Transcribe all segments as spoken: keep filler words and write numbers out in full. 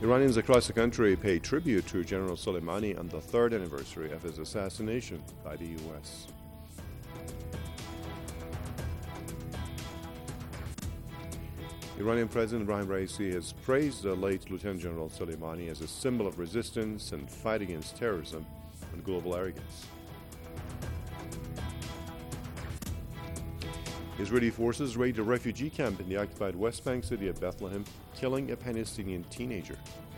Iranians across the country pay tribute to General Soleimani on the third anniversary of his assassination by the U S. Iranian President Ibrahim Raisi has praised the late Lieutenant General Soleimani as a symbol of resistance and fight against terrorism and global arrogance. Israeli forces raided a refugee camp in the occupied West Bank city of Bethlehem, killing a Palestinian teenager.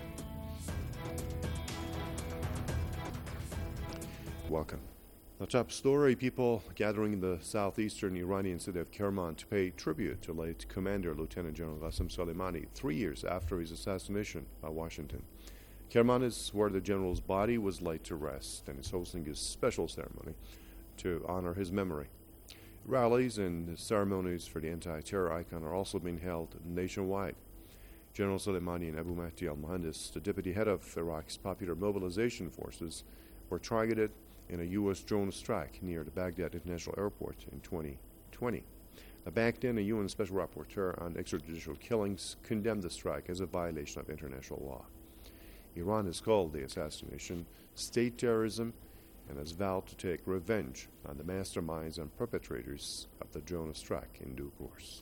Welcome. The top story: people gathering in the southeastern Iranian city of Kerman to pay tribute to late Commander Lieutenant General Qasem Soleimani three years after his assassination by Washington. Kerman is where the general's body was laid to rest and is hosting a special ceremony to honor his memory. Rallies and ceremonies for the anti-terror icon are also being held nationwide. General Soleimani and Abu Mahdi al-Mohandes, the deputy head of Iraq's Popular Mobilization Forces, were targeted in a U S drone strike near the Baghdad International Airport in twenty twenty. Now, back then, a U N Special Rapporteur on extrajudicial killings condemned the strike as a violation of international law. Iran has called the assassination state terrorism and has vowed to take revenge on the masterminds and perpetrators of the drone strike in due course.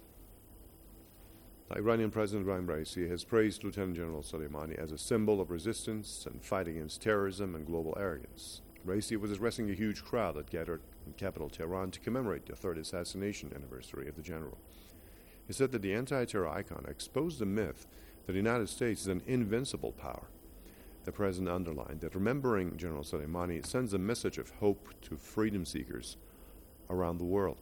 The Iranian President Ibrahim Raisi has praised Lieutenant General Soleimani as a symbol of resistance and fight against terrorism and global arrogance. Raisi was addressing a huge crowd that gathered in capital Tehran to commemorate the third assassination anniversary of the general. He said that the anti-terror icon exposed the myth that the United States is an invincible power. The president underlined that remembering General Soleimani sends a message of hope to freedom seekers around the world.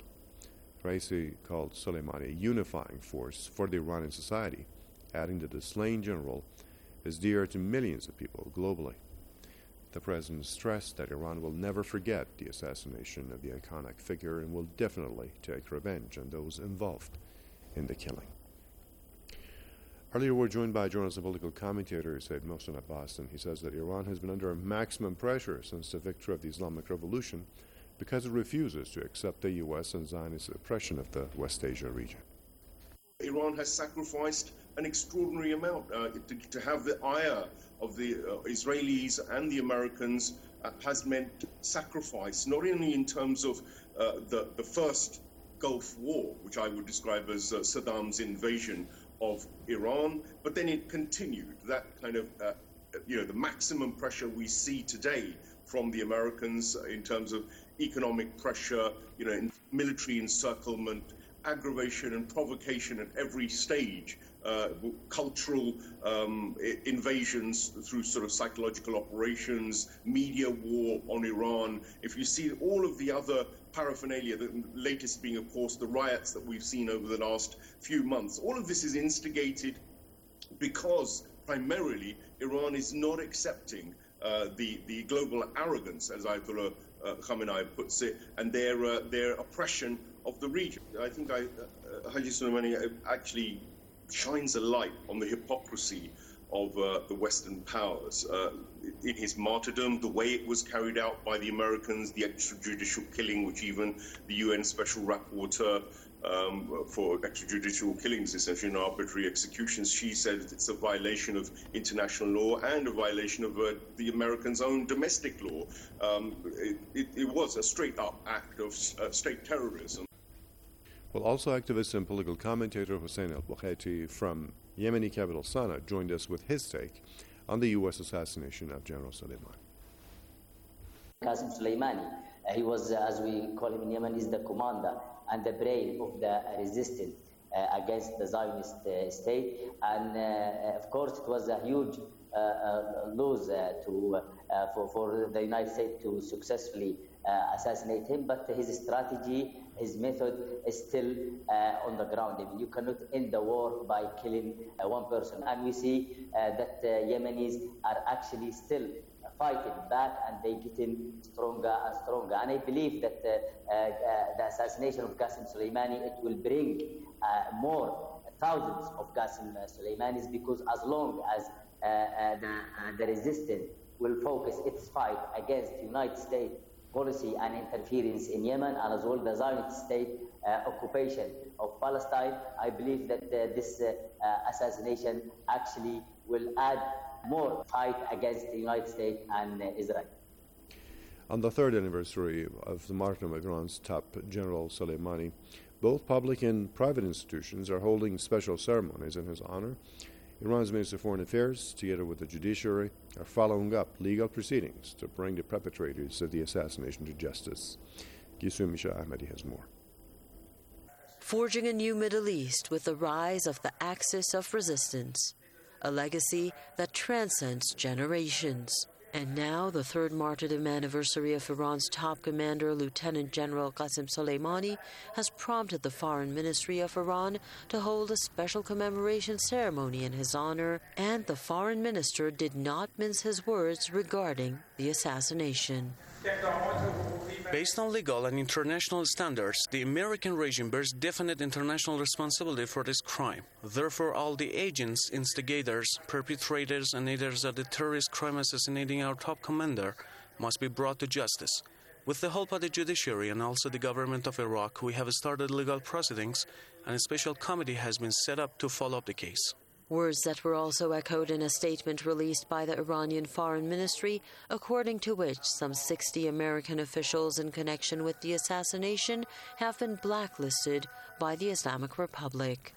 Raisi called Soleimani a unifying force for the Iranian society, adding that the slain general is dear to millions of people globally. The president stressed that Iran will never forget the assassination of the iconic figure and will definitely take revenge on those involved in the killing. Earlier, we're joined by journalist and political commentator Said Mohsen Abbas, and he says that Iran has been under maximum pressure since the victory of the Islamic Revolution because it refuses to accept the U S and Zionist oppression of the West Asia region. Iran has sacrificed an extraordinary amount uh, to, to have the ire of the uh, Israelis and the Americans uh, has meant sacrifice, not only in terms of uh, the, the first Gulf War, which I would describe as uh, Saddam's invasion of Iran, but then it continued. That kind of, uh, you know, the maximum pressure we see today from the Americans in terms of economic pressure, you know, in military encirclement, aggravation and provocation at every stage, uh, cultural um, invasions through sort of psychological operations, media war on Iran. If you see all of the other paraphernalia, the latest being, of course, the riots that we've seen over the last few months, all of this is instigated because primarily Iran is not accepting uh, the, the global arrogance, as Ayatollah uh, Khamenei puts it, and their, uh, their oppression of the region. I think I, uh, Haji Soleimani actually shines a light on the hypocrisy of uh, the Western powers. Uh, in his martyrdom, the way it was carried out by the Americans, the extrajudicial killing, which even the U N Special Rapporteur um, for extrajudicial killings, essentially in arbitrary executions, she said it's a violation of international law and a violation of uh, the Americans' own domestic law. Um, it, it, it was a straight-up act of uh, state terrorism. Well, also activist and political commentator Hussein al-Bukhati from Yemeni capital Sana'a joined us with his take on the U S assassination of General Soleimani. Qasem Soleimani, uh, he was, uh, as we call him in Yemen, is the commander and the brain of the resistance uh, against the Zionist uh, state. And uh, of course, it was a huge uh, uh, loss uh, to, uh, for, for the United States to successfully uh, assassinate him. But his strategy, his method is still uh, on the ground. I mean, you cannot end the war by killing uh, one person. And we see uh, that uh, Yemenis are actually still fighting back, and they getting stronger and stronger. And I believe that uh, uh, the assassination of Qasem Soleimani, it will bring uh, more thousands of Qasem Soleimanis, because as long as uh, uh, the, uh, the resistance will focus its fight against the United States policy and interference in Yemen, and as well the Zionist state uh, occupation of Palestine. I believe that uh, this uh, uh, assassination actually will add more fight against the United States and uh, Israel. On the third anniversary of the martyrdom of Iran's top general Soleimani, both public and private institutions are holding special ceremonies in his honor. Iran's Minister of Foreign Affairs, together with the judiciary, are following up legal proceedings to bring the perpetrators of the assassination to justice. Gisum Shah Ahmadi has more. Forging a new Middle East with the rise of the Axis of Resistance, a legacy that transcends generations. And now the third martyrdom anniversary of Iran's top commander, Lieutenant General Qasem Soleimani, has prompted the Foreign Ministry of Iran to hold a special commemoration ceremony in his honor, and the foreign minister did not mince his words regarding the assassination. Based on legal and international standards, the American regime bears definite international responsibility for this crime. Therefore, all the agents, instigators, perpetrators, and aiders of the terrorist crime assassinating our top commander must be brought to justice. With the help of the judiciary and also the government of Iraq, we have started legal proceedings, and a special committee has been set up to follow up the case. Words that were also echoed in a statement released by the Iranian Foreign Ministry, according to which some sixty American officials in connection with the assassination have been blacklisted by the Islamic Republic.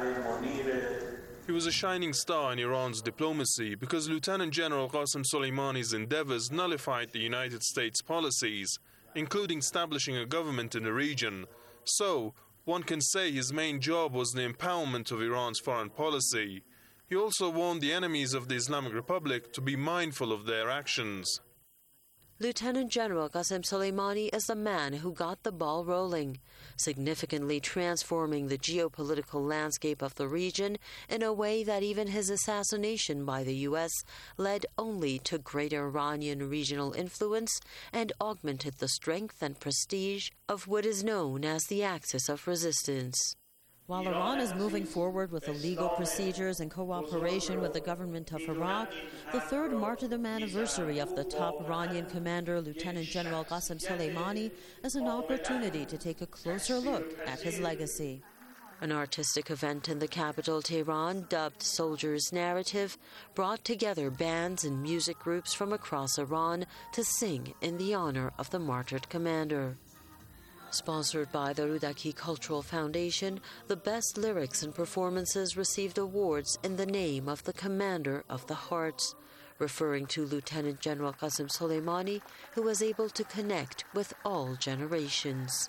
He was a shining star in Iran's diplomacy because Lieutenant General Qasem Soleimani's endeavors nullified the United States policies, including establishing a government in the region. So, one can say his main job was the empowerment of Iran's foreign policy. He also warned the enemies of the Islamic Republic to be mindful of their actions. Lieutenant General Qasem Soleimani is the man who got the ball rolling, significantly transforming the geopolitical landscape of the region in a way that even his assassination by the U S led only to greater Iranian regional influence and augmented the strength and prestige of what is known as the Axis of Resistance. While Iran is moving forward with the legal procedures in cooperation with the government of Iraq, the third martyrdom anniversary of the top Iranian commander, Lieutenant General Qasem Soleimani, is an opportunity to take a closer look at his legacy. An artistic event in the capital, Tehran, dubbed Soldier's Narrative, brought together bands and music groups from across Iran to sing in the honor of the martyred commander. Sponsored by the Rudaki Cultural Foundation, the best lyrics and performances received awards in the name of the Commander of the Hearts, referring to Lieutenant General Qasem Soleimani, who was able to connect with all generations.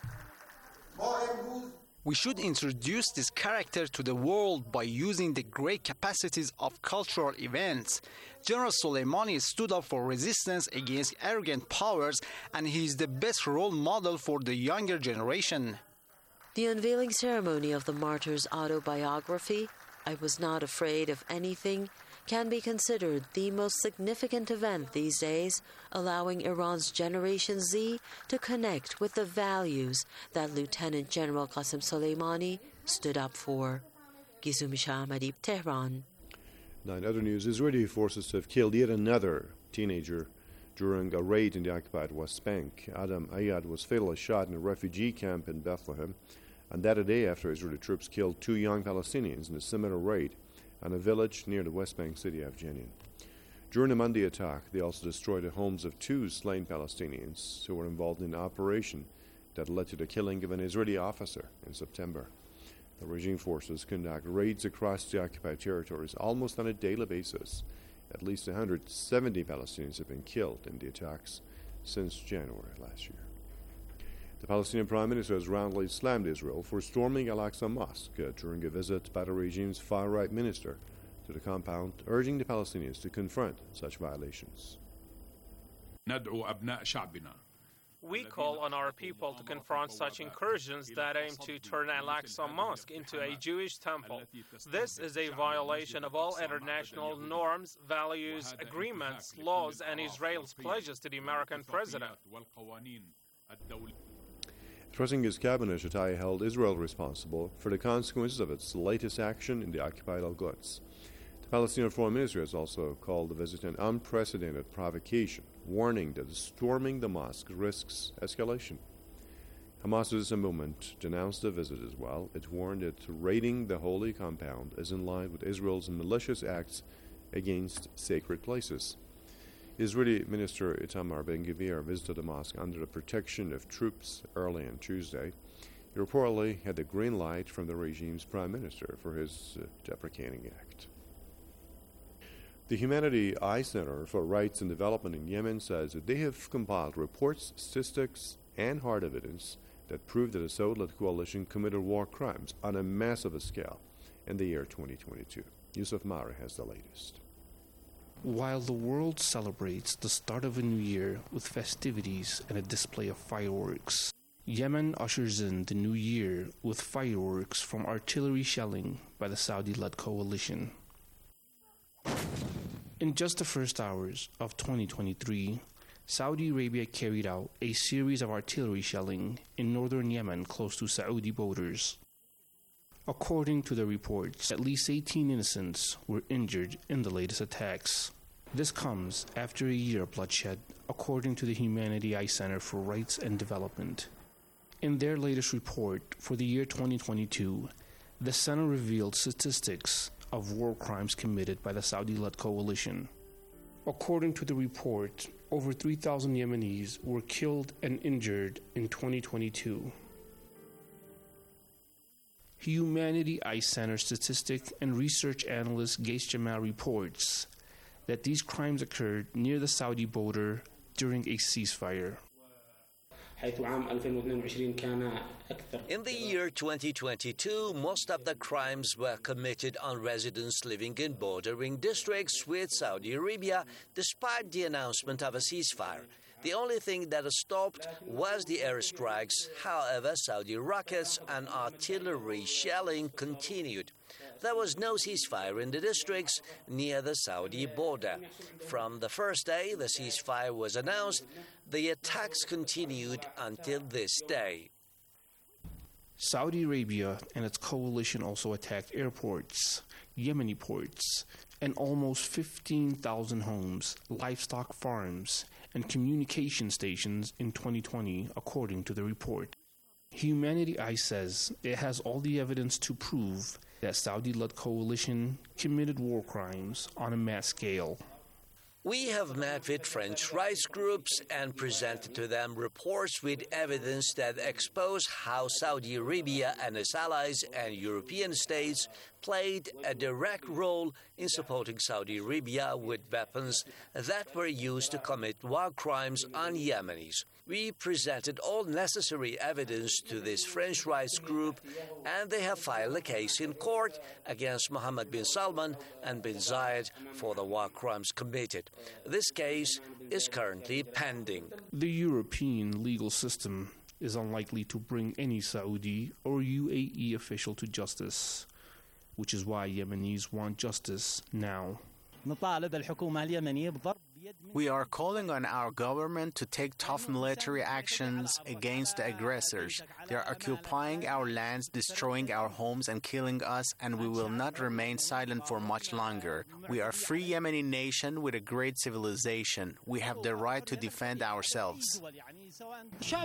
We should introduce this character to the world by using the great capacities of cultural events. General Soleimani stood up for resistance against arrogant powers, and he is the best role model for the younger generation. The unveiling ceremony of the martyr's autobiography, I Was Not Afraid of Anything, can be considered the most significant event these days, allowing Iran's Generation Z to connect with the values that Lieutenant General Qasem Soleimani stood up for. Gisum Shah Ahmadi, Tehran. Now, in other news, Israeli forces have killed yet another teenager during a raid in the occupied West Bank. Adam Ayad was fatally shot in a refugee camp in Bethlehem, and that a day after Israeli troops killed two young Palestinians in a similar raid on a village near the West Bank city of Jenin. During the Monday attack, they also destroyed the homes of two slain Palestinians who were involved in an operation that led to the killing of an Israeli officer in September. The regime forces conduct raids across the occupied territories almost on a daily basis. At least one hundred seventy Palestinians have been killed in the attacks since January last year. The Palestinian Prime Minister has roundly slammed Israel for storming Al-Aqsa Mosque uh, during a visit by the regime's far-right minister to the compound, urging the Palestinians to confront such violations. We call on our people to confront such incursions that aim to turn Al-Aqsa Mosque into a Jewish temple. This is a violation of all international norms, values, agreements, laws, and Israel's pledges to the American president. Addressing his cabinet, Shataya held Israel responsible for the consequences of its latest action in the occupied Al-Quds. The Palestinian Foreign Ministry has also called the visit an unprecedented provocation, warning that storming the mosque risks escalation. Hamas's movement denounced the visit as well. It warned that raiding the holy compound is in line with Israel's malicious acts against sacred places. Israeli Minister Itamar Ben-Gvir visited the mosque under the protection of troops early on Tuesday. He reportedly had the green light from the regime's prime minister for his uh, deprecating act. The Humanity Eye Center for Rights and Development in Yemen says that they have compiled reports, statistics, and hard evidence that prove that the Saudi-led coalition committed war crimes on a massive scale in the year twenty twenty-two. Yusuf Mara has the latest. While the world celebrates the start of a new year with festivities and a display of fireworks, Yemen ushers in the new year with fireworks from artillery shelling by the Saudi-led coalition. In just the first hours of twenty twenty-three, Saudi Arabia carried out a series of artillery shelling in northern Yemen close to Saudi borders. According to the reports, at least eighteen innocents were injured in the latest attacks. This comes after a year of bloodshed, according to the Humanity Eye Center for Rights and Development. In their latest report for the year twenty twenty-two, the center revealed statistics of war crimes committed by the Saudi-led coalition. According to the report, over three thousand Yemenis were killed and injured in twenty twenty-two. Humanity Eye Center statistic and research analyst Gais Jamal reports that these crimes occurred near the Saudi border during a ceasefire. In the year twenty twenty-two, most of the crimes were committed on residents living in bordering districts with Saudi Arabia, despite the announcement of a ceasefire. The only thing that stopped was the airstrikes. However, Saudi rockets and artillery shelling continued. There was no ceasefire in the districts near the Saudi border. From the first day the ceasefire was announced, the attacks continued until this day. Saudi Arabia and its coalition also attacked airports, Yemeni ports, and almost fifteen thousand homes, livestock farms, and communication stations in twenty twenty, according to the report. Humanity Eye says it has all the evidence to prove that Saudi-led coalition committed war crimes on a mass scale. We have met with French rights groups and presented to them reports with evidence that expose how Saudi Arabia and its allies and European states played a direct role in supporting Saudi Arabia with weapons that were used to commit war crimes on Yemenis. We presented all necessary evidence to this French rights group, and they have filed a case in court against Mohammed bin Salman and bin Zayed for the war crimes committed. This case is currently pending. The European legal system is unlikely to bring any Saudi or U A E official to justice, which is why Yemenis want justice now. We are calling on our government to take tough military actions against the aggressors. They are occupying our lands, destroying our homes, and killing us, and we will not remain silent for much longer. We are a free Yemeni nation with a great civilization. We have the right to defend ourselves. The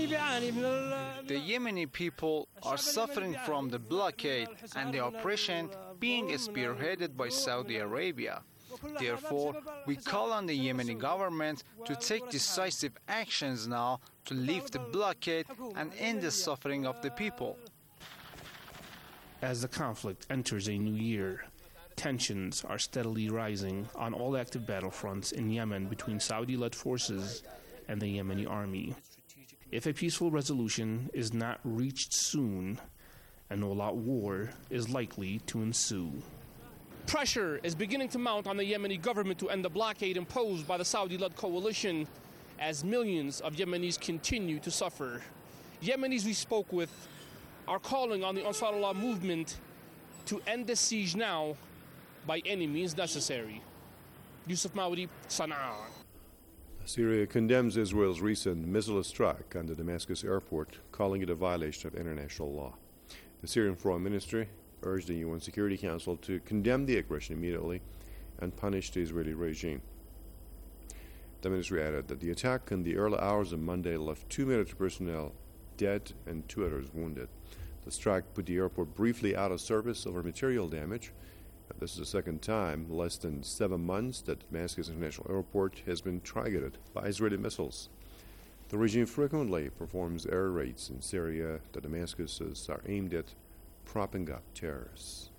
Yemeni people are suffering from the blockade and the oppression being spearheaded by Saudi Arabia. Therefore, we call on the Yemeni government to take decisive actions now to lift the blockade and end the suffering of the people. As the conflict enters a new year, tensions are steadily rising on all active battlefronts in Yemen between Saudi-led forces and the Yemeni army. If a peaceful resolution is not reached soon, an all-out war is likely to ensue. Pressure is beginning to mount on the Yemeni government to end the blockade imposed by the Saudi-led coalition as millions of Yemenis continue to suffer. Yemenis we spoke with are calling on the Ansarullah movement to end the siege now by any means necessary. Yusuf Maudi, Sana'a. Syria condemns Israel's recent missile strike on the Damascus airport, calling it a violation of international law. The Syrian Foreign Ministry urged the U N Security Council to condemn the aggression immediately and punish the Israeli regime. The ministry added that the attack in the early hours of Monday left two military personnel dead and two others wounded. The strike put the airport briefly out of service over material damage. This is the second time in less than seven months that Damascus International Airport has been targeted by Israeli missiles. The regime frequently performs air raids in Syria that Damascus says are aimed at propping up terrorists.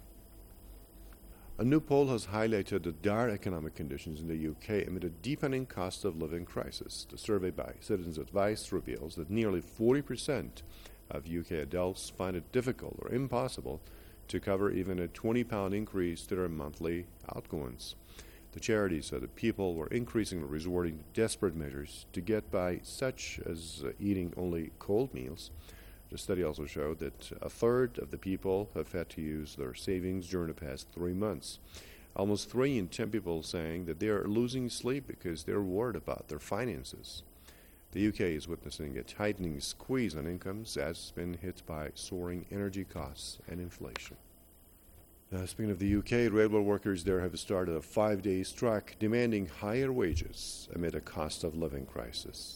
A new poll has highlighted the dire economic conditions in the U K amid a deepening cost of living crisis. The survey by Citizens Advice reveals that nearly forty percent of U K adults find it difficult or impossible to cover even a twenty pound increase to their monthly outgoings. The charity said that people were increasingly resorting to desperate measures to get by, such as uh, eating only cold meals. The study also showed that a third of the people have had to use their savings during the past three months. Almost three in ten people saying that they are losing sleep because they're worried about their finances. The U K is witnessing a tightening squeeze on incomes as it's been hit by soaring energy costs and inflation. Now, speaking of the U K, railway workers there have started a five-day strike demanding higher wages amid a cost of living crisis.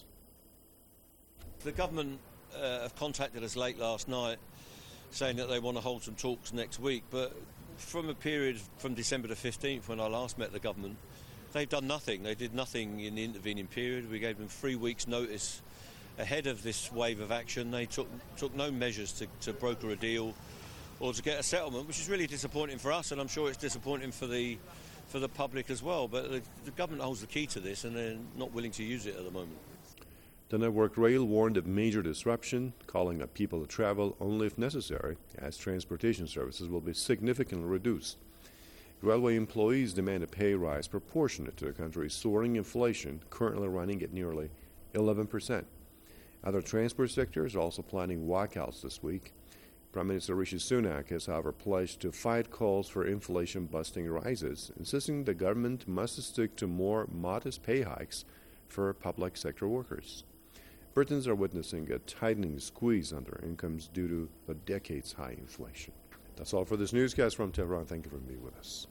The government uh, have contacted us late last night saying that they want to hold some talks next week, but from a period from December the fifteenth when I last met the government, they've done nothing. They did nothing in the intervening period. We gave them three weeks' notice ahead of this wave of action. They took took no measures to, to broker a deal or to get a settlement, which is really disappointing for us, and I'm sure it's disappointing for the for the public as well. But the, the government holds the key to this, and they're not willing to use it at the moment. The Network Rail warned of major disruption, calling up people to travel only if necessary, as transportation services will be significantly reduced. Railway employees demand a pay rise proportionate to the country's soaring inflation, currently running at nearly eleven percent. Other transport sectors are also planning walkouts this week. Prime Minister Rishi Sunak has, however, pledged to fight calls for inflation-busting rises, insisting the government must stick to more modest pay hikes for public sector workers. Britons are witnessing a tightening squeeze on their incomes due to the decades-high inflation. That's all for this newscast from Tehran. Thank you for being with us.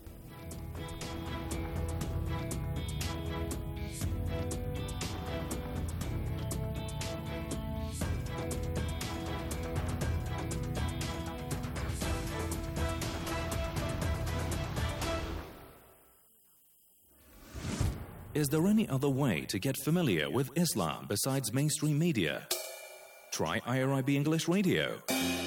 Is there any other way to get familiar with Islam besides mainstream media? Try I R I B English Radio.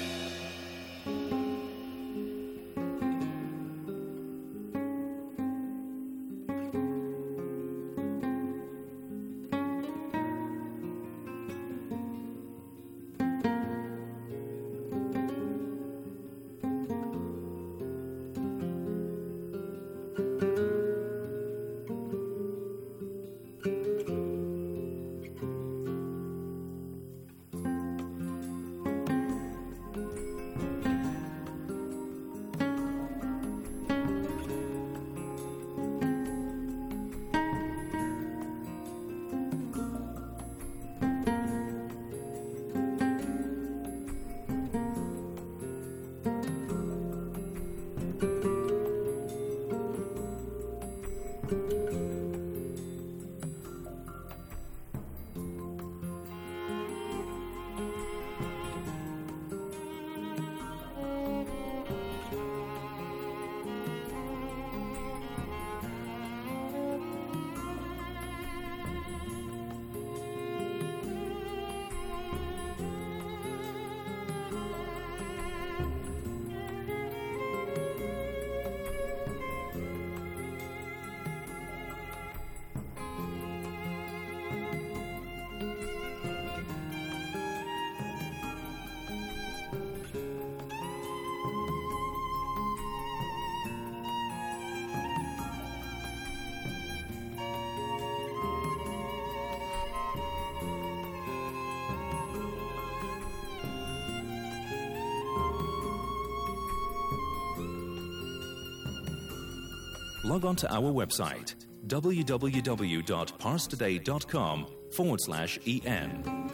Log on to our website, www.parstoday.com forward slash en.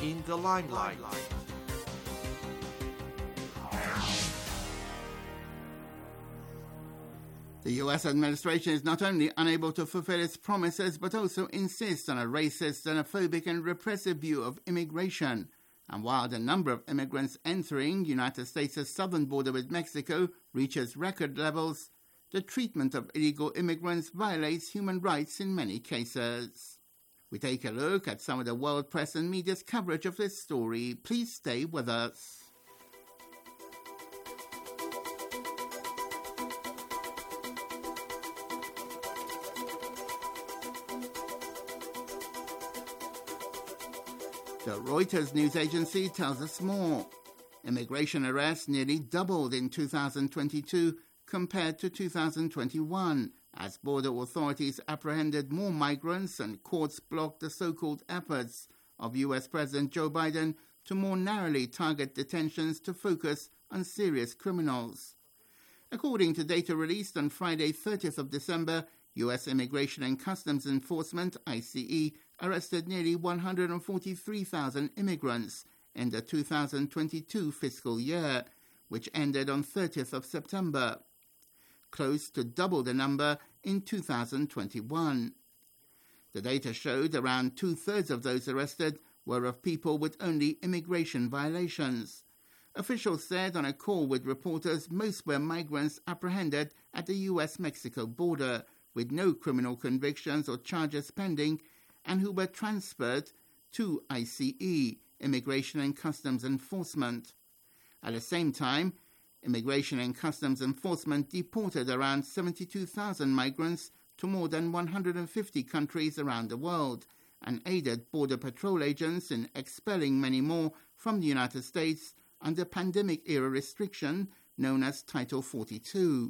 in the limelight. The U S administration is not only unable to fulfill its promises, but also insists on a racist, xenophobic and repressive view of immigration. And while the number of immigrants entering the United States' southern border with Mexico reaches record levels, the treatment of illegal immigrants violates human rights in many cases. We take a look at some of the world press and media's coverage of this story. Please stay with us. The Reuters news agency tells us more. Immigration arrests nearly doubled in two thousand twenty-two compared to two thousand twenty-one, as border authorities apprehended more migrants and courts blocked the so-called efforts of U S President Joe Biden to more narrowly target detentions to focus on serious criminals. According to data released on Friday, thirtieth of December, U S Immigration and Customs Enforcement, I C E, arrested nearly one hundred forty-three thousand immigrants in the two thousand twenty-two fiscal year, which ended on thirtieth of September, close to double the number in two thousand twenty-one. The data showed around two-thirds of those arrested were of people with only immigration violations. Officials said on a call with reporters most were migrants apprehended at the U S Mexico border, with no criminal convictions or charges pending, and who were transferred to I C E, Immigration and Customs Enforcement. At the same time, Immigration and Customs Enforcement deported around seventy-two thousand migrants to more than one hundred fifty countries around the world, and aided Border Patrol agents in expelling many more from the United States under pandemic-era restriction known as Title forty-two.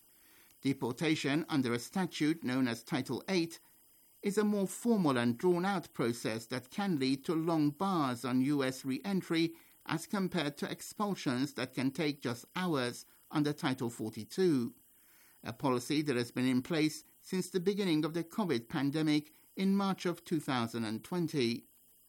Deportation under a statute known as Title eight is a more formal and drawn-out process that can lead to long bars on U S re-entry as compared to expulsions that can take just hours under Title forty-two, a policy that has been in place since the beginning of the COVID pandemic in March of two thousand twenty.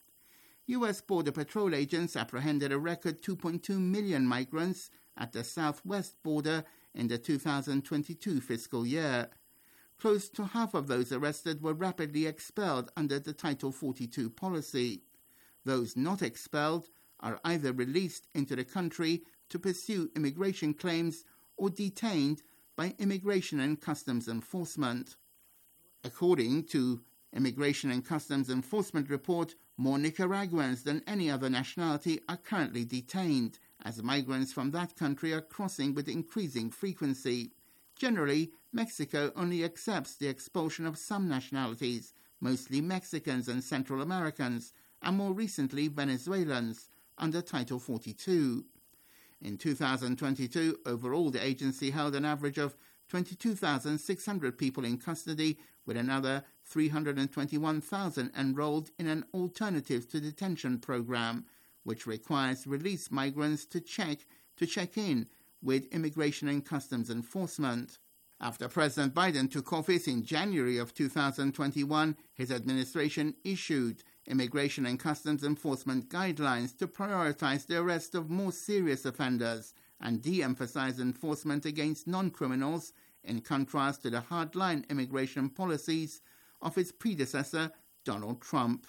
U S Border Patrol agents apprehended a record two point two million migrants at the southwest border in the two thousand twenty-two fiscal year. Close to half of those arrested were rapidly expelled under the Title forty-two policy. Those not expelled are either released into the country to pursue immigration claims or detained by Immigration and Customs Enforcement. According to Immigration and Customs Enforcement report, more Nicaraguans than any other nationality are currently detained, as migrants from that country are crossing with increasing frequency. Generally, Mexico only accepts the expulsion of some nationalities, mostly Mexicans and Central Americans, and more recently Venezuelans, under Title forty-two. In two thousand twenty-two, overall the agency held an average of twenty-two thousand six hundred people in custody, with another three hundred twenty-one thousand enrolled in an Alternatives to Detention program, which requires released migrants to check to check in with Immigration and Customs Enforcement. After President Biden took office in January of two thousand twenty-one, his administration issued Immigration and Customs Enforcement guidelines to prioritize the arrest of more serious offenders and de-emphasize enforcement against non-criminals, in contrast to the hardline immigration policies of its predecessor, Donald Trump.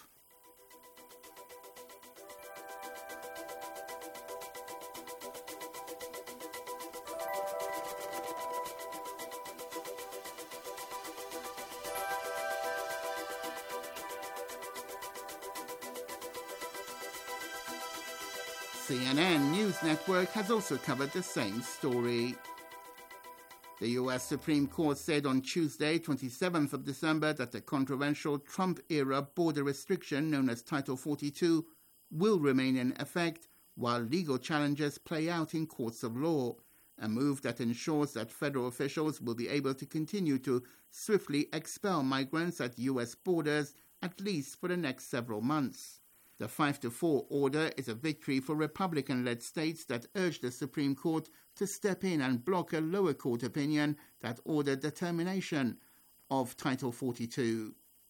C N N News Network has also covered the same story. The U S Supreme Court said on Tuesday, twenty-seventh of December, that the controversial Trump-era border restriction known as Title forty-two will remain in effect while legal challenges play out in courts of law, a move that ensures that federal officials will be able to continue to swiftly expel migrants at U S borders at least for the next several months. The five to four order is a victory for Republican-led states that urged the Supreme Court to step in and block a lower court opinion that ordered the termination of Title forty-two.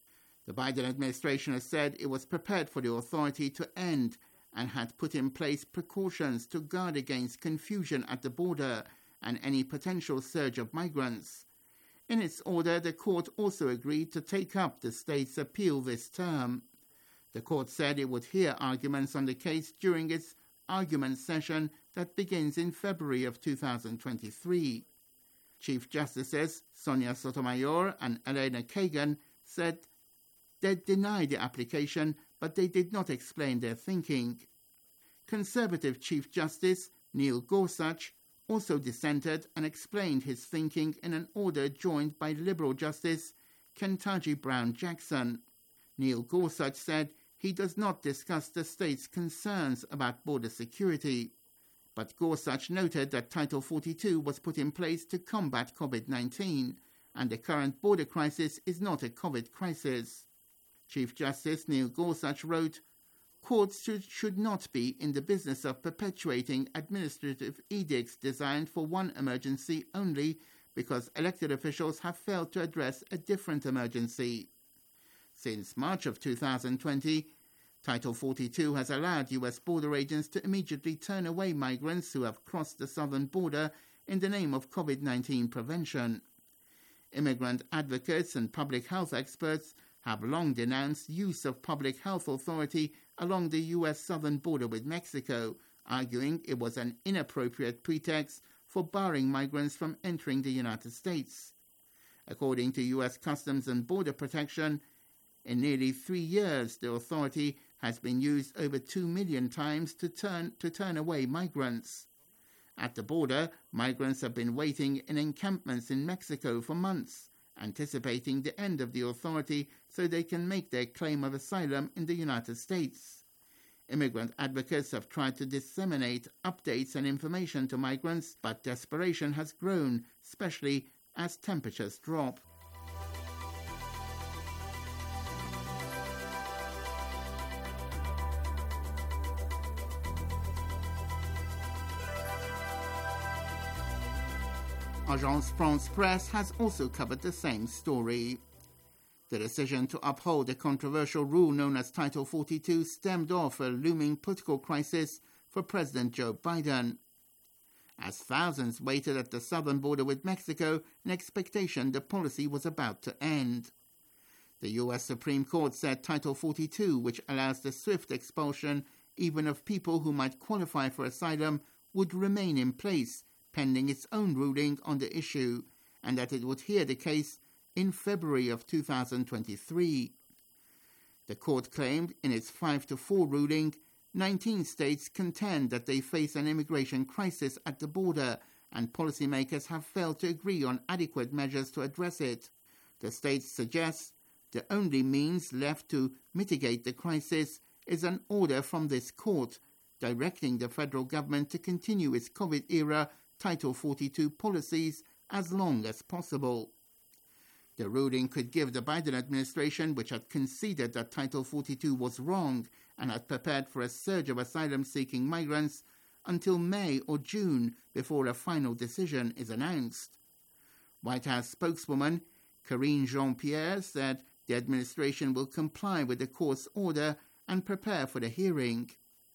The Biden administration has said it was prepared for the authority to end and had put in place precautions to guard against confusion at the border and any potential surge of migrants. In its order, the court also agreed to take up the state's appeal this term. The court said it would hear arguments on the case during its argument session that begins in February of two thousand twenty-three. Chief Justices Sonia Sotomayor and Elena Kagan said they denied the application, but they did not explain their thinking. Conservative Chief Justice Neil Gorsuch also dissented and explained his thinking in an order joined by Liberal Justice Ketanji Brown Jackson. Neil Gorsuch said he does not discuss the state's concerns about border security, but Gorsuch noted that Title forty-two was put in place to combat COVID nineteen, and the current border crisis is not a COVID crisis. Chief Justice Neil Gorsuch wrote, "Courts should, should not be in the business of perpetuating administrative edicts designed for one emergency only because elected officials have failed to address a different emergency." Since March of two thousand twenty, Title forty-two has allowed U S border agents to immediately turn away migrants who have crossed the southern border in the name of COVID nineteen prevention. Immigrant advocates and public health experts have long denounced use of public health authority along the U S southern border with Mexico, arguing it was an inappropriate pretext for barring migrants from entering the United States. According to U S Customs and Border Protection, in nearly three years, the authority has been used over two million times to turn, to turn away migrants. At the border, migrants have been waiting in encampments in Mexico for months, anticipating the end of the authority so they can make their claim of asylum in the United States. Immigrant advocates have tried to disseminate updates and information to migrants, but desperation has grown, especially as temperatures drop. Agence France-Presse has also covered the same story. The decision to uphold a controversial rule known as Title forty-two stemmed off a looming political crisis for President Joe Biden, as thousands waited at the southern border with Mexico in expectation the policy was about to end. The U S Supreme Court said Title forty-two, which allows the swift expulsion even of people who might qualify for asylum, would remain in place pending its own ruling on the issue, and that it would hear the case in February of two thousand twenty-three. The court claimed in its five to four ruling, nineteen states contend that they face an immigration crisis at the border, and policymakers have failed to agree on adequate measures to address it. The states suggest the only means left to mitigate the crisis is an order from this court, directing the federal government to continue its COVID-era Title forty-two policies as long as possible. The ruling could give the Biden administration, which had conceded that Title forty-two was wrong and had prepared for a surge of asylum-seeking migrants, until May or June before a final decision is announced. White House spokeswoman Karine Jean-Pierre said the administration will comply with the court's order and prepare for the hearing.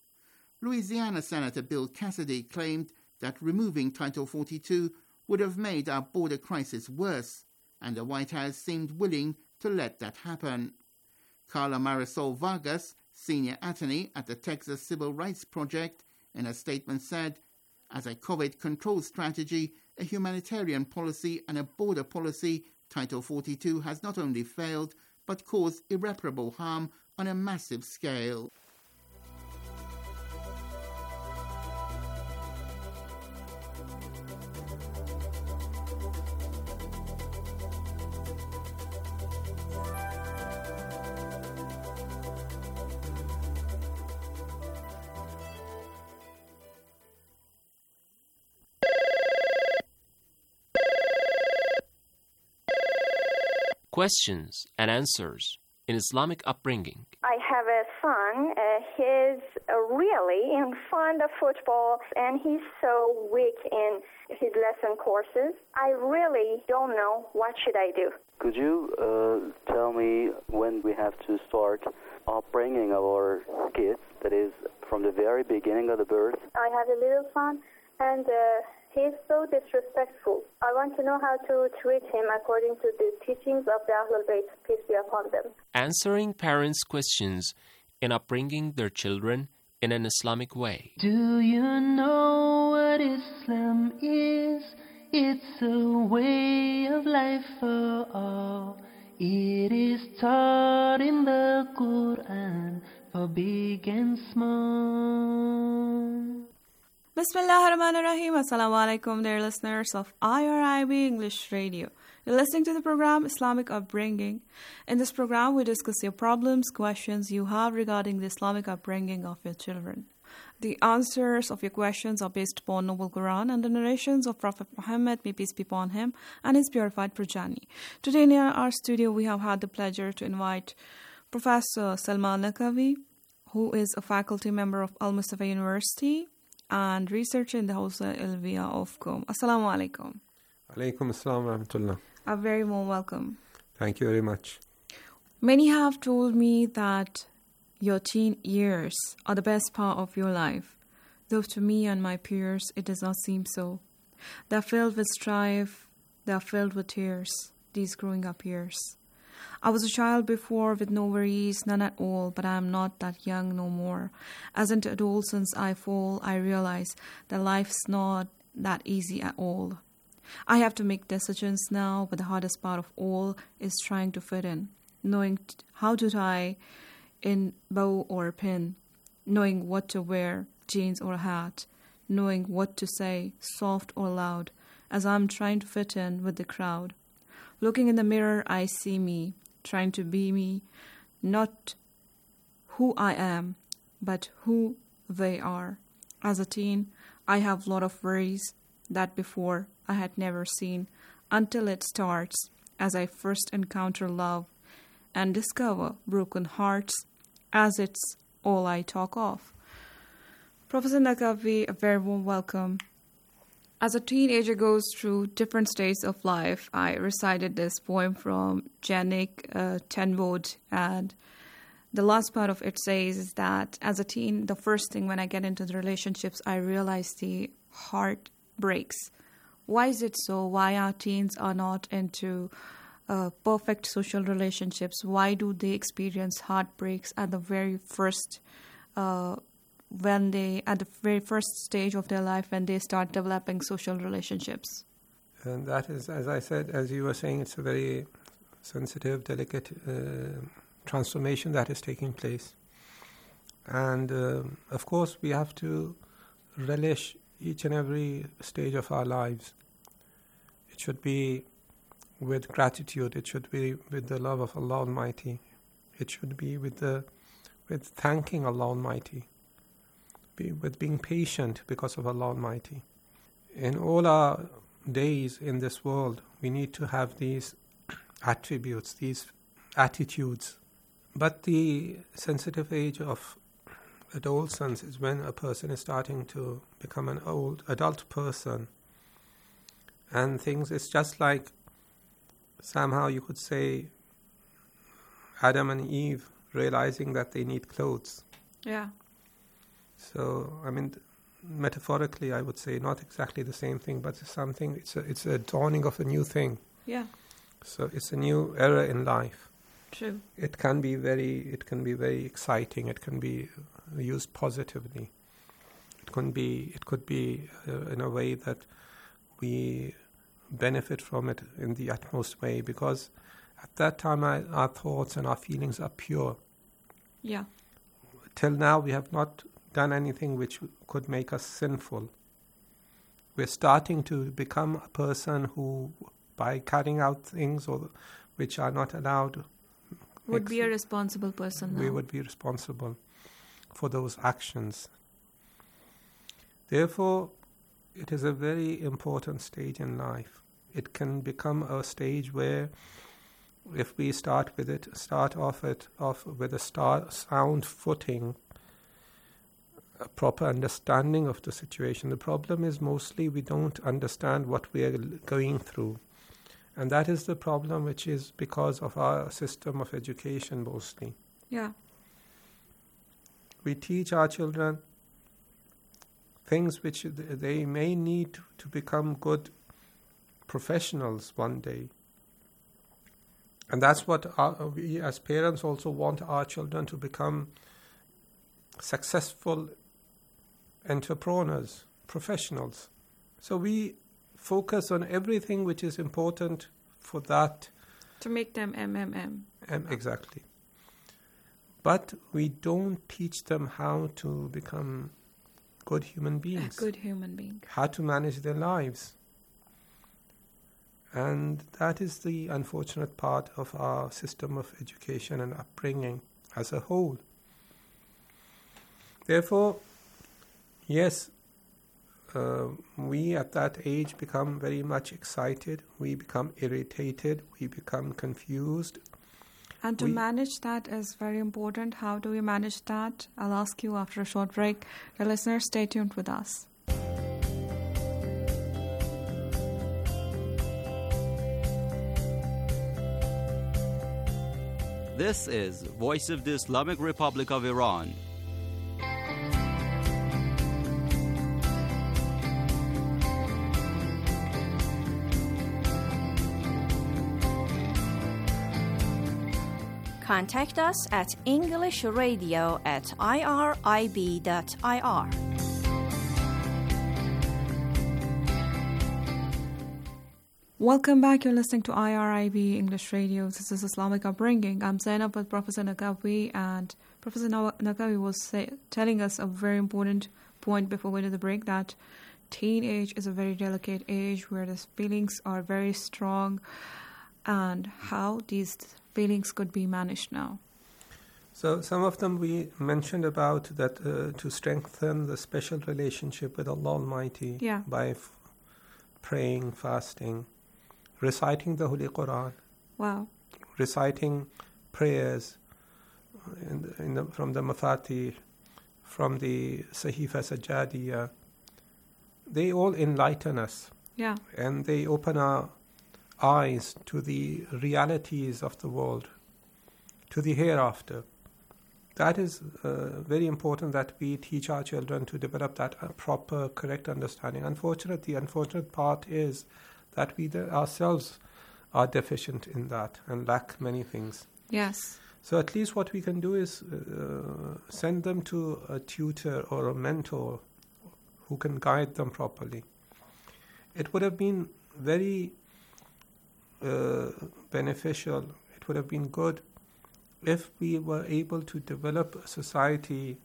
Louisiana Senator Bill Cassidy claimed that removing Title forty-two would have made our border crisis worse, and the White House seemed willing to let that happen. Carla Marisol Vargas, senior attorney at the Texas Civil Rights Project, in a statement said, "As a COVID control strategy, a humanitarian policy and a border policy, Title forty-two has not only failed, but caused irreparable harm on a massive scale." Questions and answers in Islamic upbringing. I have a son. Uh, his uh, really fond of football, and he's so weak in his lesson courses. I really don't know what should I do. Could you uh, tell me when we have to start upbringing our kids, that is, from the very beginning of the birth? I have a little son, and uh, he's so disrespectful. I want to know how to treat him according to the teachings of the Ahlul Bayt, peace be upon them. Answering parents' questions in upbringing their children in an Islamic way. Do you know what Islam is? It's a way of life for all. It is taught in the Quran for big and small. Bismillah ar-Rahman ar-Rahim. Assalamu alaikum, dear listeners of I R I B English Radio. You're listening to the program Islamic Upbringing. In this program, we discuss your problems, questions you have regarding the Islamic upbringing of your children. The answers of your questions are based upon Noble Quran and the narrations of Prophet Muhammad, may peace be upon him, and his purified progeny. Today in our studio, we have had the pleasure to invite Professor Salman Naqvi, who is a faculty member of Al Mustafa University and researcher in the Hausa Ilmiya of Qom. Assalamu alaikum. Alaikum assalam wa rahmatullah. A very warm welcome. Thank you very much. Many have told me that your teen years are the best part of your life, though to me and my peers it does not seem so. They are filled with strife, they are filled with tears, these growing up years. I was a child before with no worries, none at all, but I am not that young no more. As into adolescence I fall, I realize that life's not that easy at all. I have to make decisions now, but the hardest part of all is trying to fit in, knowing t- how to tie in bow or pin, knowing what to wear, jeans or hat, knowing what to say, soft or loud, as I'm trying to fit in with the crowd. Looking in the mirror, I see me, trying to be me, not who I am, but who they are. As a teen, I have a lot of worries that before I had never seen, until it starts as I first encounter love and discover broken hearts, as it's all I talk of. Professor Naqvi, a very warm welcome. As a teenager goes through different stages of life, I recited this poem from Janik uh, Tenwood, and the last part of it says is that as a teen, the first thing when I get into the relationships, I realize the heart breaks. Why is it so? Why our teens are not into uh, perfect social relationships? Why do they experience heartbreaks at the very first, uh, when they at the very first stage of their life when they start developing social relationships? And that is, as I said, as you were saying, it's a very sensitive, delicate uh, transformation that is taking place. And uh, of course, we have to relish each and every stage of our lives. It should be with gratitude. It should be with the love of Allah Almighty. It should be with the with thanking Allah Almighty. Be, with being patient because of Allah Almighty. In all our days in this world, we need to have these attributes, these attitudes. But the sensitive age of adolescence is when a person is starting to become an old adult person, and things, it's just like somehow you could say Adam and Eve realizing that they need clothes. Yeah. So, I mean, metaphorically I would say not exactly the same thing, but it's something, it's a, it's a dawning of a new thing. Yeah. So it's a new era in life. True. It can be very, it can be very exciting. It can be used positively. It can be, it could be uh, in a way that we benefit from it in the utmost way, because at that time I, our thoughts and our feelings are pure. Yeah. Till now we have not done anything which could make us sinful. We're starting to become a person who, by carrying out things or which are not allowed, would be a responsible person now. We would be responsible for those actions. Therefore, it is a very important stage in life. It can become a stage where, if we start with it, start off it off with a star, sound footing, a proper understanding of the situation. The problem is mostly we don't understand what we are going through. And that is the problem, which is because of our system of education mostly. Yeah. We teach our children things which they may need to become good professionals one day. And that's what our, we as parents also want our children to become successful entrepreneurs, professionals. So we focus on everything which is important for that. To make them M M M. Um, exactly. But we don't teach them how to become good human beings. A good human being. How to manage their lives. And that is the unfortunate part of our system of education and upbringing as a whole. Therefore, yes, uh, we at that age become very much excited, we become irritated, we become confused. And to we manage that is very important. How do we manage that? I'll ask you after a short break. Dear listeners, stay tuned with us. This is Voice of the Islamic Republic of Iran. Contact us at English Radio at I R I B dot I R. Welcome back. You're listening to I R I B English Radio. This is Islamic Upbringing. I'm Zainab with Professor Naqawi, and Professor Naqawi was say, telling us a very important point before we did the break, that teenage is a very delicate age where the feelings are very strong, and how these feelings could be managed now. So some of them we mentioned about that uh, to strengthen the special relationship with Allah Almighty yeah. by f- praying, fasting, reciting the Holy Quran. Wow. Reciting prayers in the, in the, from the Mafatih, from the Sahifa Sajjadiyah. They all enlighten us. Yeah. And they open our eyes to the realities of the world, to the hereafter. That is uh, very important, that we teach our children to develop that uh, proper, correct understanding. Unfortunately, the unfortunate part is that we de- ourselves are deficient in that and lack many things. Yes. So at least what we can do is uh, send them to a tutor or a mentor who can guide them properly. It would have been very uh, beneficial, it would have been good if we were able to develop a society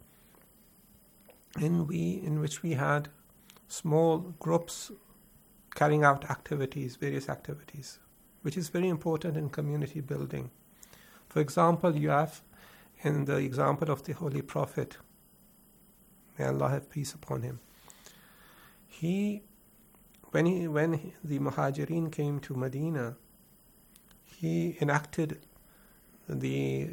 in we in which we had small groups carrying out activities, various activities, which is very important in community building. For example, you have in the example of the Holy Prophet, may Allah have peace upon him, he when he when he, the Muhajirin came to Medina, he enacted the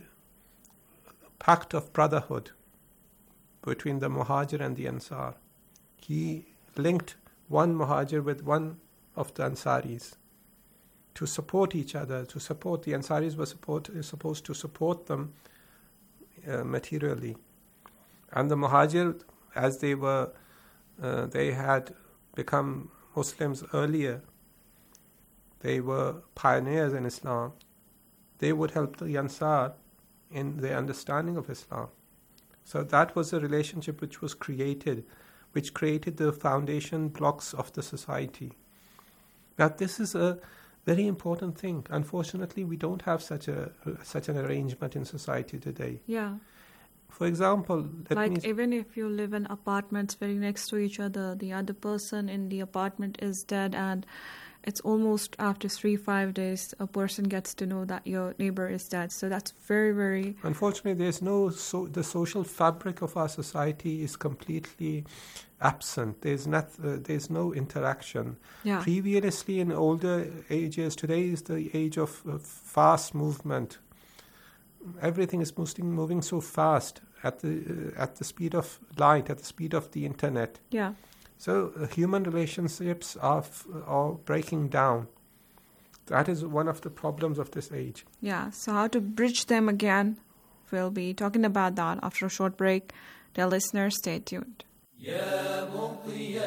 pact of brotherhood between the Muhajir and the Ansar. He linked one Muhajir with one of the Ansaris to support each other, to support the Ansaris were support, supposed to support them uh, materially. And the Muhajir, as they were, uh, they had become Muslims earlier, they were pioneers in Islam, they would help the Ansar in their understanding of Islam. So that was a relationship which was created, which created the foundation blocks of the society. Now this is a very important thing. Unfortunately, we don't have such a such an arrangement in society today. Yeah. For example, let like me even if you live in apartments very next to each other, the other person in the apartment is dead, and it's almost after three, five days, a person gets to know that your neighbor is dead. So that's very, very... Unfortunately, there's no... So, the social fabric of our society is completely absent. There's not. Uh, there's no interaction. Yeah. Previously, in older ages, today is the age of uh, fast movement. Everything is moving, moving so fast. at the uh, at the speed of light, at the speed of the internet. Yeah. So uh, human relationships are f- are breaking down. That is one of the problems of this age. Yeah. So how to bridge them again? We'll be talking about that after a short break. Dear listeners, stay tuned. يا مطي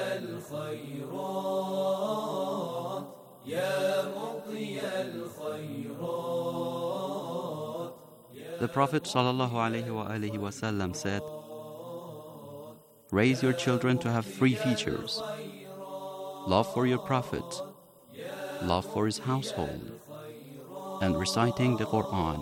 الخيرات يا مطي الخيرات. The Prophet ﷺ said, raise your children to have three features: love for your Prophet, love for his household, and reciting the Quran.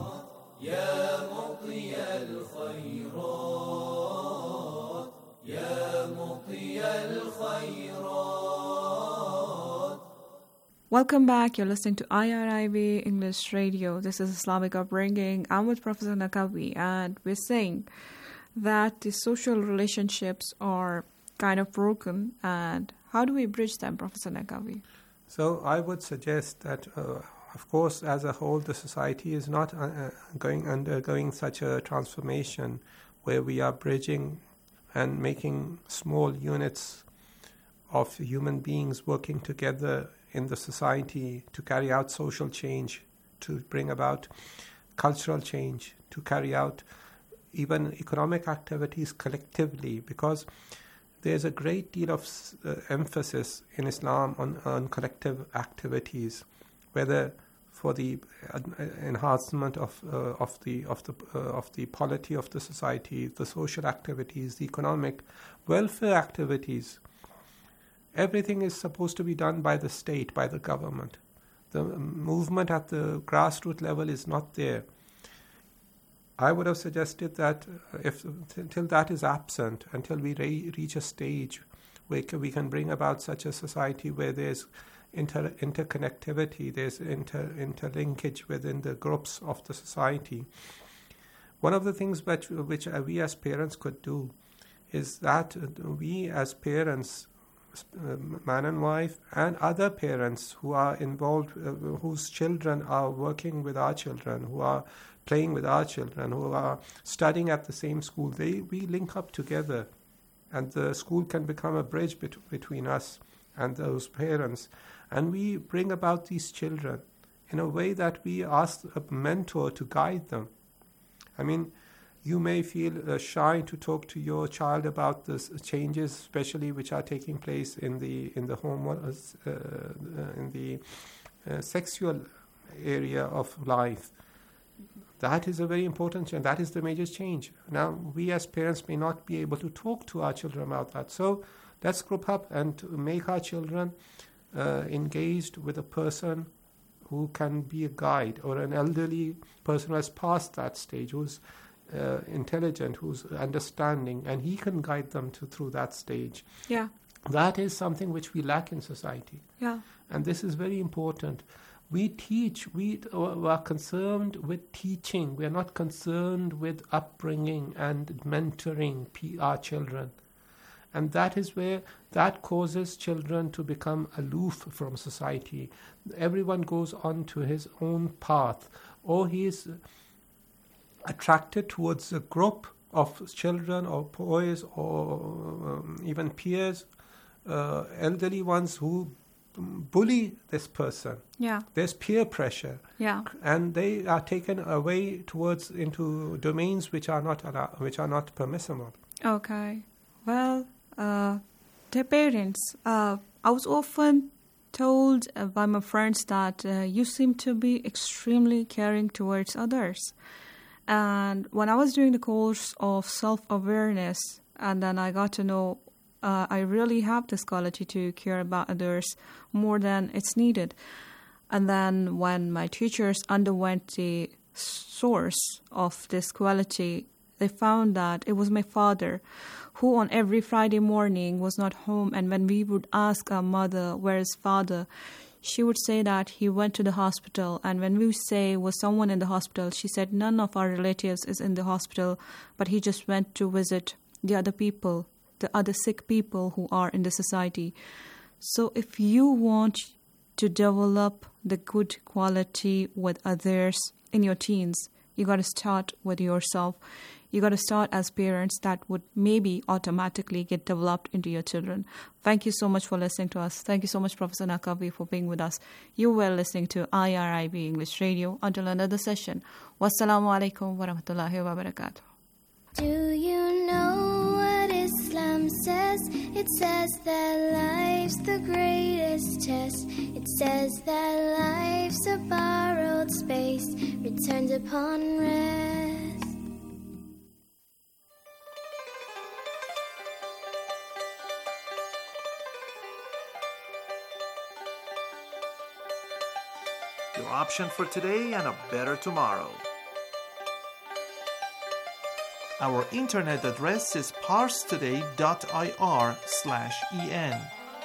Welcome back. You're listening to I R I B English Radio. This is Islamic Upbringing. I'm with Professor Naqvi, and we're saying that the social relationships are kind of broken, and how do we bridge them, Professor Naqvi? So I would suggest that, uh, of course, as a whole, the society is not uh, going undergoing such a transformation where we are bridging and making small units of human beings working together in the society to carry out social change, to bring about cultural change, to carry out even economic activities collectively, because there's a great deal of uh, emphasis in Islam on, on collective activities, whether for the uh, enhancement of uh, of the of the uh, of the polity of the society, the social activities, the economic welfare activities. Everything is supposed to be done by the state, by the government. The movement at the grassroots level is not there. I would have suggested that if until that is absent, until we re- reach a stage where we can bring about such a society where there's inter- interconnectivity, there's inter- interlinkage within the groups of the society. One of the things which, which we as parents could do is that we as parents, man and wife, and other parents who are involved, uh, whose children are working with our children, who are playing with our children, who are studying at the same school, they we link up together, and the school can become a bridge bet- between us and those parents, and we bring about these children in a way that we ask a mentor to guide them. I mean, you may feel uh, shy to talk to your child about the changes, especially which are taking place in the in the home, uh, in the uh, sexual area of life. That is a very important change. That is the major change. Now, we as parents may not be able to talk to our children about that. So let's group up and make our children uh, engaged with a person who can be a guide, or an elderly person who has passed that stage, who's Uh, intelligent, who's understanding, and he can guide them to through that stage. Yeah. That is something which we lack in society. Yeah. And this is very important. We teach, we are concerned with teaching. We are not concerned with upbringing and mentoring our children. And that is where that causes children to become aloof from society. Everyone goes on to his own path, or he is attracted towards a group of children or boys or um, even peers, uh, elderly ones who bully this person. Yeah. There's peer pressure. Yeah. And they are taken away towards into domains which are not allow- which are not permissible. Okay. Well, uh, their parents. Uh, I was often told uh, by my friends that uh, you seem to be extremely caring towards others. And when I was doing the course of self-awareness, and then I got to know uh, I really have this quality to care about others more than it's needed. And then when my teachers underwent the source of this quality, they found that it was my father, who on every Friday morning was not home. And when we would ask our mother, where is father? She would say that he went to the hospital. And when we say, was someone in the hospital? She said, none of our relatives is in the hospital, but he just went to visit the other people, the other sick people who are in the society. So if you want to develop the good quality with others in your teens, you got to start with yourself. You got to start as parents that would maybe automatically get developed into your children. Thank you so much for listening to us. Thank you so much, Professor Naqvi, for being with us. You were listening to I R I B English Radio. Until another session. Wassalamu alaikum wa rahmatullahi wa barakatuh. Do you know what Islam says? It says that life's the greatest test. It says that life's a borrowed space, returned upon rest. Your option for today and a better tomorrow. Our internet address is parstoday.ir slash en.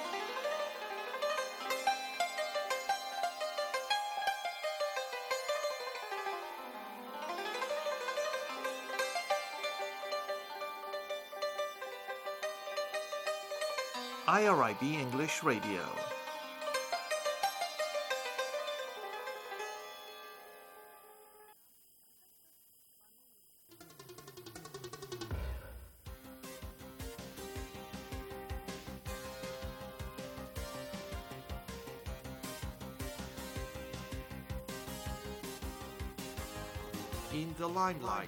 I R I B English Radio. In the limelight.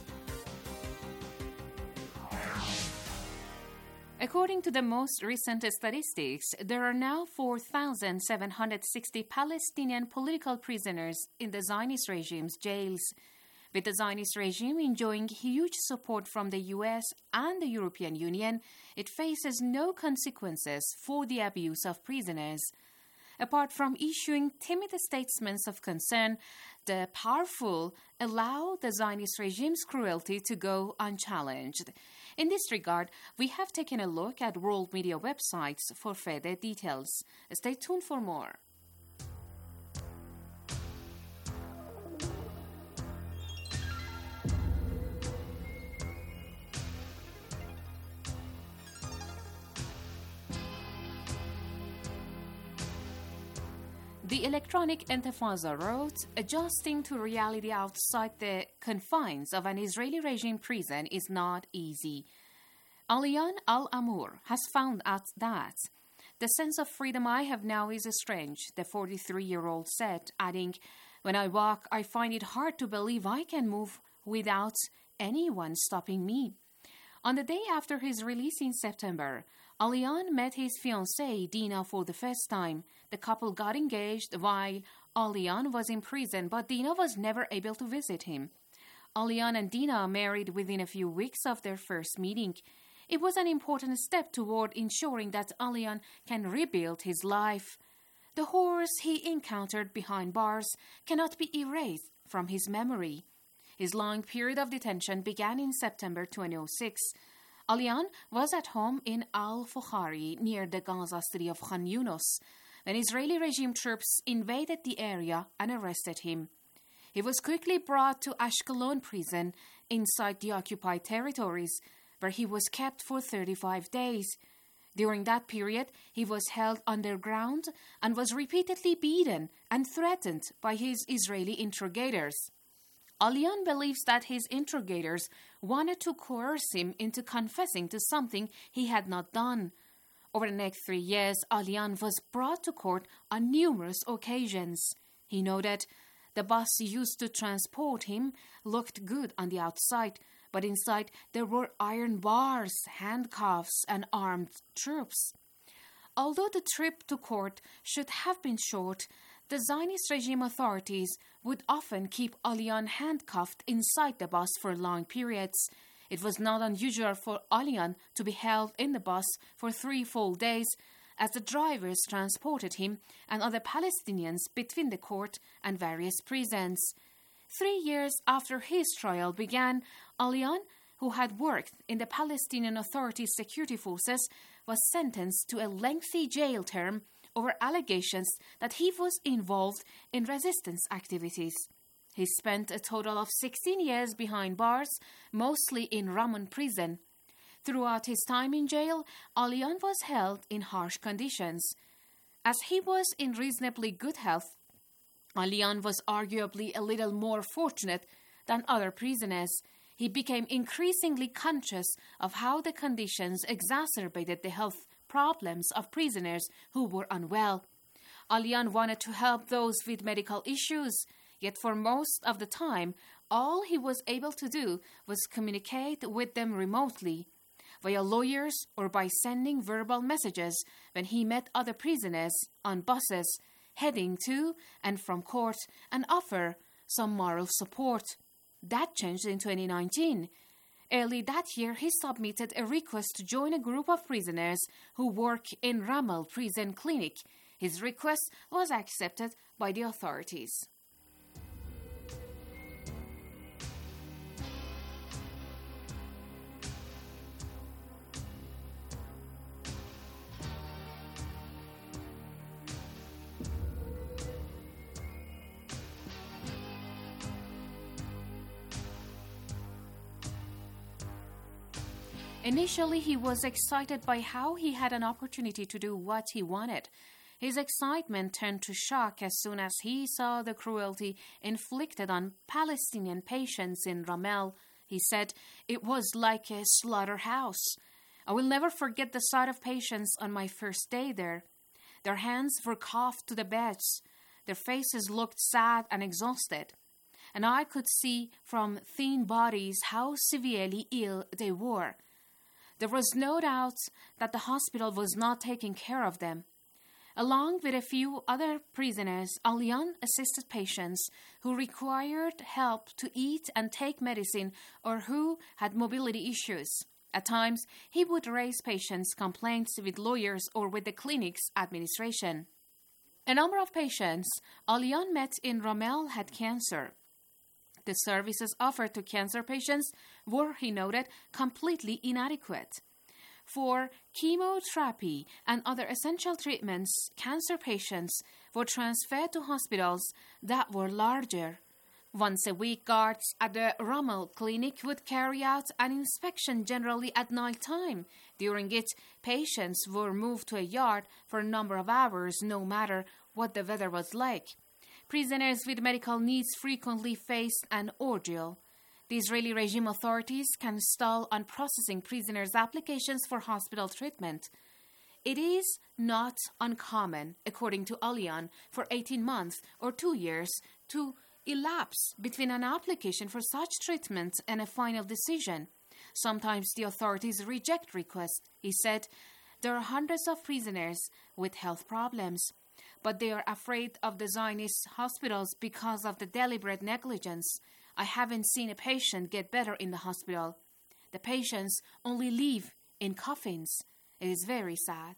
According to the most recent statistics, there are now four thousand seven hundred sixty Palestinian political prisoners in the Zionist regime's jails, with the Zionist regime enjoying huge support from the U S and the European Union. It faces no consequences for the abuse of prisoners. Apart from issuing timid statements of concern, the powerful allow the Zionist regime's cruelty to go unchallenged. In this regard, we have taken a look at world media websites for further details. Stay tuned for more. The electronic Intifada wrote, adjusting to reality outside the confines of an Israeli regime prison is not easy. Alian Al-Amour has found out that the sense of freedom I have now is strange, the forty-three-year-old said, adding, when I walk, I find it hard to believe I can move without anyone stopping me. On the day after his release in September, Alian met his fiancée, Dina, for the first time. The couple got engaged while Alian was in prison, but Dina was never able to visit him. Alian and Dina married within a few weeks of their first meeting. It was an important step toward ensuring that Alian can rebuild his life. The horrors he encountered behind bars cannot be erased from his memory. His long period of detention began in September twenty oh six. Alian was at home in Al-Fukhari, near the Gaza city of Khan Yunus, when Israeli regime troops invaded the area and arrested him. He was quickly brought to Ashkelon prison inside the occupied territories, where he was kept for thirty-five days. During that period, he was held underground and was repeatedly beaten and threatened by his Israeli interrogators. Alian believes that his interrogators wanted to coerce him into confessing to something he had not done. Over the next three years, Alian was brought to court on numerous occasions. He noted, the bus used to transport him looked good on the outside, but inside there were iron bars, handcuffs, and armed troops. Although the trip to court should have been short, the Zionist regime authorities would often keep Alian handcuffed inside the bus for long periods. It was not unusual for Alian to be held in the bus for three full days as the drivers transported him and other Palestinians between the court and various prisons. Three years after his trial began, Alian, who had worked in the Palestinian Authority's security forces, was sentenced to a lengthy jail term over allegations that he was involved in resistance activities. He spent a total of sixteen years behind bars, mostly in Ramon prison. Throughout his time in jail, Alian was held in harsh conditions. As he was in reasonably good health, Alian was arguably a little more fortunate than other prisoners. he became increasingly conscious of how the conditions exacerbated the health problems of prisoners who were unwell. Alian wanted to help those with medical issues, yet for most of the time, all he was able to do was communicate with them remotely, via lawyers or by sending verbal messages when he met other prisoners on buses heading to and from court and offer some moral support. That changed in twenty nineteen. Early that year, he submitted a request to join a group of prisoners who work in Ramel Prison Clinic. His request was accepted by the authorities. Initially, he was excited by how he had an opportunity to do what he wanted. His excitement turned to shock as soon as he saw the cruelty inflicted on Palestinian patients in Ramel. He said it was like a slaughterhouse. I will never forget the sight of patients on my first day there. Their hands were cuffed to the beds. Their faces looked sad and exhausted. And I could see from thin bodies how severely ill they were. There was no doubt that the hospital was not taking care of them. Along with a few other prisoners, Alian assisted patients who required help to eat and take medicine or who had mobility issues. At times, he would raise patients' complaints with lawyers or with the clinic's administration. A number of patients Alian met in Ramel had cancer. The services offered to cancer patients were, he noted, completely inadequate. For chemotherapy and other essential treatments, cancer patients were transferred to hospitals that were larger. Once a week, guards at the Ramel Clinic would carry out an inspection generally at night time. During it, patients were moved to a yard for a number of hours, no matter what the weather was like. Prisoners with medical needs frequently faced an ordeal. The Israeli regime authorities can stall on processing prisoners' applications for hospital treatment. It is not uncommon, according to Alian, for eighteen months or two years to elapse between an application for such treatment and a final decision. Sometimes the authorities reject requests. He said, there are hundreds of prisoners with health problems, but they are afraid of the Zionist hospitals because of the deliberate negligence. I haven't seen a patient get better in the hospital. The patients only leave in coffins. It is very sad.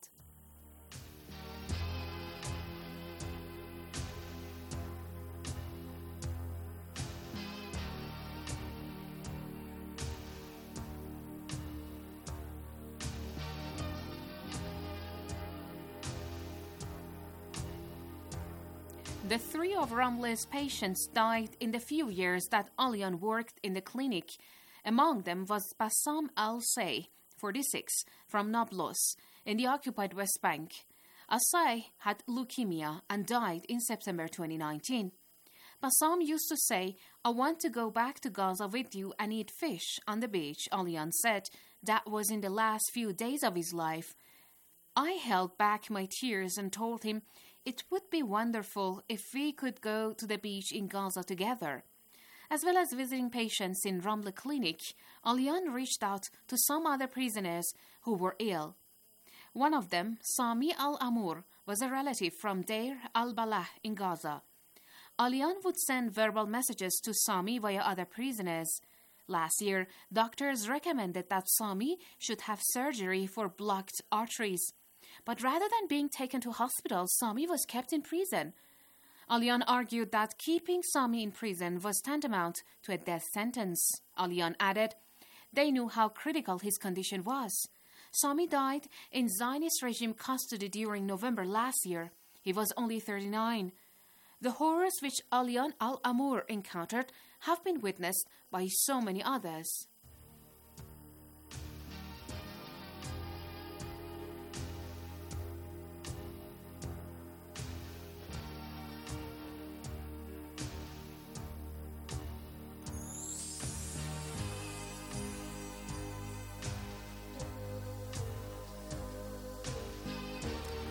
The three of Ramle's patients died in the few years that Alian worked in the clinic. Among them was Bassam Al-Say, forty-six, from Nablus, in the occupied West Bank. Al-Say had leukemia and died in September twenty nineteen. Bassam used to say, I want to go back to Gaza with you and eat fish on the beach, Alian said. That was in the last few days of his life. I held back my tears and told him it would be wonderful if we could go to the beach in Gaza together. As well as visiting patients in Ramle Clinic, Alian reached out to some other prisoners who were ill. One of them, Sami Al-Amur, was a relative from Deir al-Balah in Gaza. Alian would send verbal messages to Sami via other prisoners. Last year, doctors recommended that Sami should have surgery for blocked arteries. But rather than being taken to hospital, Sami was kept in prison. Alian argued that keeping Sami in prison was tantamount to a death sentence. Alian added, they knew how critical his condition was. Sami died in Zionist regime custody during November last year. He was only thirty-nine. The horrors which Alian Al-Amur encountered have been witnessed by so many others.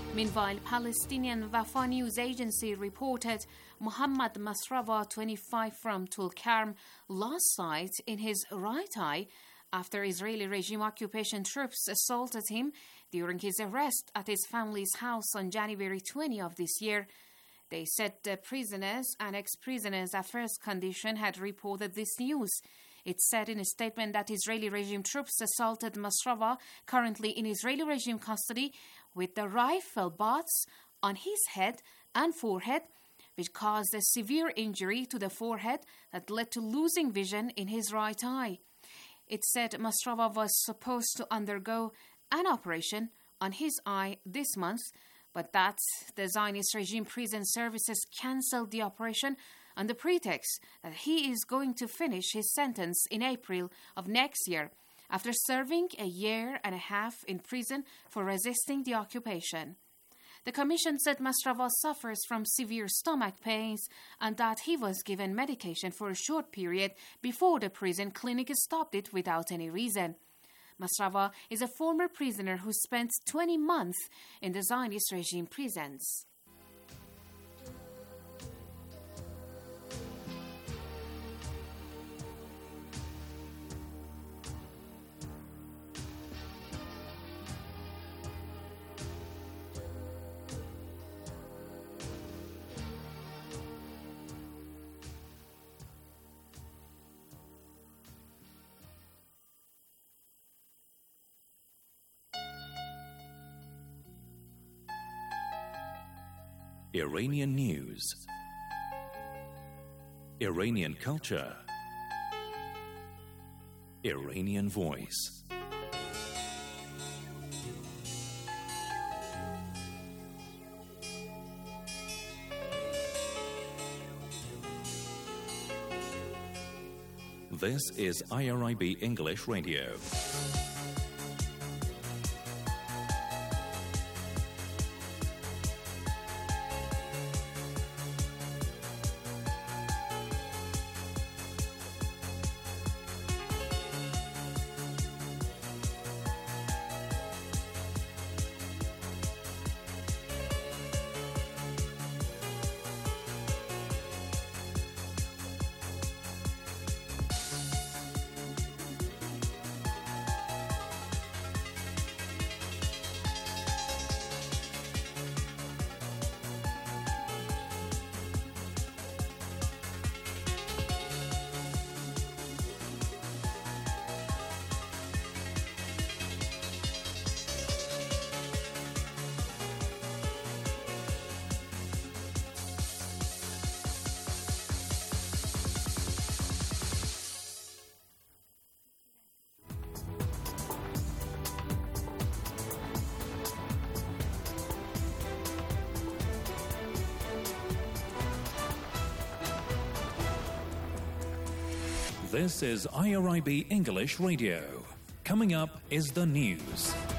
Meanwhile, Palestinian Wafa news agency reported Mohammad Masrawa, twenty-five, from Tulkarm, lost sight in his right eye after Israeli regime occupation troops assaulted him during his arrest at his family's house on January twentieth of this year. They said the prisoners and ex-prisoners' affairs condition had reported this news. It said in a statement that Israeli regime troops assaulted Masrawa, currently in Israeli regime custody, with the rifle butts on his head and forehead, which caused a severe injury to the forehead that led to losing vision in his right eye. It said Masrawa was supposed to undergo an operation on his eye this month, but that the Zionist regime prison services cancelled the operation on the pretext that he is going to finish his sentence in April of next year, after serving a year and a half in prison for resisting the occupation. The commission said Masrawa suffers from severe stomach pains and that he was given medication for a short period before the prison clinic stopped it without any reason. Masrawa is a former prisoner who spent twenty months in the Zionist regime prisons. Iranian news, Iranian culture, Iranian voice. This is I R I B English Radio. This is I R I B English Radio. Coming up is the news.